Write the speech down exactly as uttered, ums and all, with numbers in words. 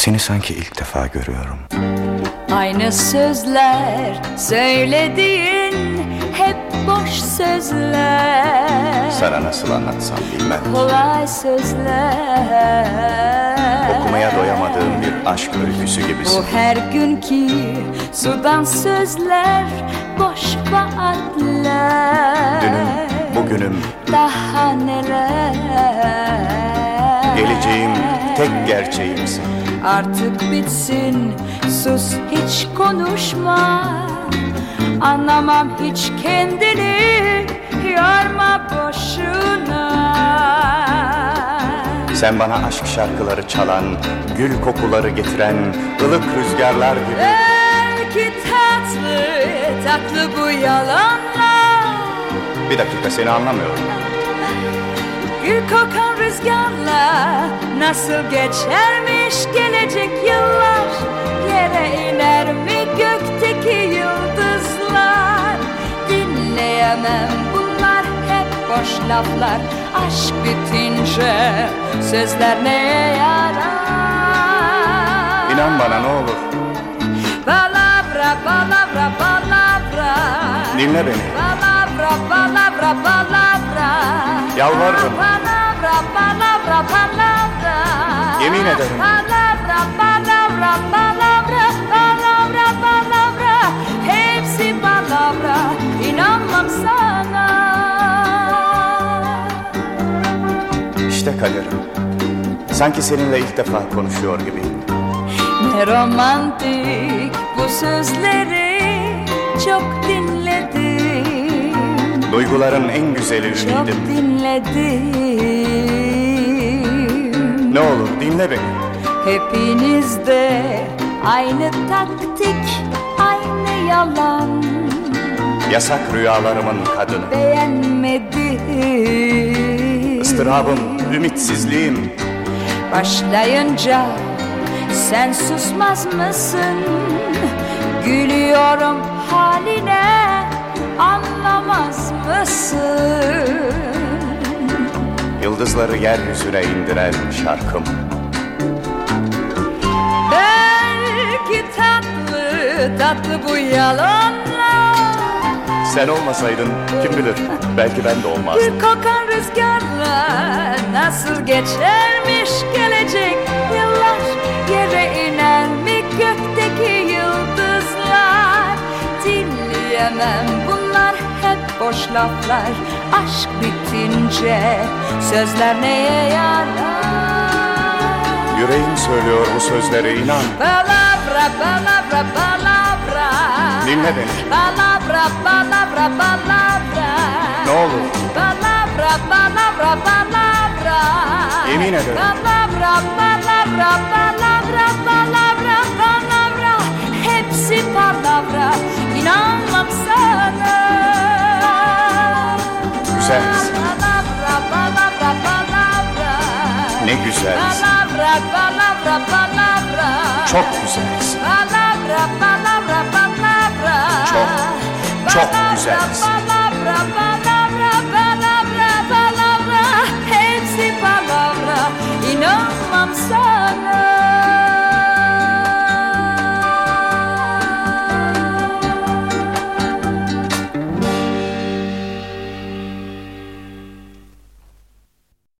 Seni sanki ilk defa görüyorum. Aynı sözler söylediğin hep boş sözler. Sana nasıl anlatsam bilmem. Kolay sözler. Okumaya doyamadığım bir aşk öyküsü gibisin. Bu her günkü sudan sözler boş vaatler. Dünüm, bugünüm, daha neler. geleceğim tek gerçeğimsin. Artık bitsin, sus hiç konuşma. Anlamam hiç kendini, yorma boşuna. Sen bana aşk şarkıları çalan, gül kokuları getiren ılık rüzgarlar gibi. Belki tatlı, tatlı bu yalanlar. Bir dakika, seni anlamıyorum. Gül kokan rüzgarla nasıl geçermiş gelecek yıllar. Yere iner mi gökteki yıldızlar. Dinleyemem, bunlar hep boş laflar. Aşk bitince sözler neye yarar? İnan bana ne olur. Palavra, palavra, palavra. Dinle beni. Palavra, palavra, palavra. Yalvarırım. Palavra, palavra, palavra. Yemin ederim. Palavra, palavra, palavra. Palavra, palavra. Hepsi palavra. İnanmam sana. İşte kaderim. Sanki seninle ilk defa konuşuyor gibiyim. Ne romantik bu sözleri çok dinledim. Duyguların en güzeli Çok ümidim. dinledim. Ne olur dinle beni. Hepinizde aynı taktik, aynı yalan. Yasak rüyalarımın kadını. Beğenmedim. Istırabım, ümitsizliğim. Başlayınca sen susmaz mısın? Gülüyorum haline, anlamaz mısın? Yıldızları yeryüzüne indiren şarkım. Belki tatlı, tatlı bu yalanlar. Sen olmasaydın kim bilir, belki ben de olmazdım. Gül kokan rüzgarlar nasıl geçermiş gelecek yıllar. Yere iner mi gökteki yıldızlar. Dinleyemem, bunlar hep boş laflar. Aşk bitince sözler neye yarar? Yüreğim söylüyor bu sözleri, inan. Palavra, palavra, palavra. Dinle beni. Palavra, palavra, palavra. Ne olur. Palavra, palavra, palavra. Yemin ederim. Palavra, palavra, palavra, palavra, palavra. Hepsi palavra. İnanmam sana. Güzelsin. Palavra, palavra, palavra. Ne güzelsin. Palavra, palavra, palavra. Çok güzelsin. Palavra, palavra, palavra. Çok, çok Palavra, güzelsin. Palavra, palavra, palavra, palavra. Hepsi palavra. İnanmam sana.